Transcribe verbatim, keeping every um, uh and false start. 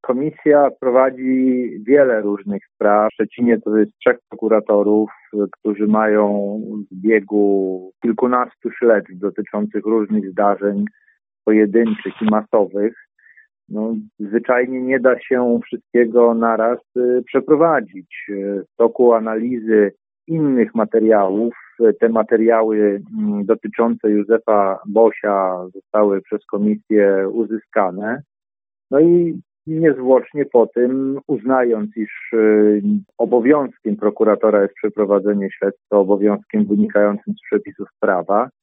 Komisja prowadzi wiele różnych spraw. W Szczecinie to jest trzech prokuratorów, którzy mają w biegu kilkunastu śledztw dotyczących różnych zdarzeń pojedynczych i masowych. No, zwyczajnie nie da się wszystkiego naraz y, przeprowadzić. W toku analizy innych materiałów, te materiały y, dotyczące Józefa Bosia zostały przez komisję uzyskane. No i niezwłocznie po tym, uznając, iż y, obowiązkiem prokuratora jest przeprowadzenie śledztwa, obowiązkiem wynikającym z przepisów prawa,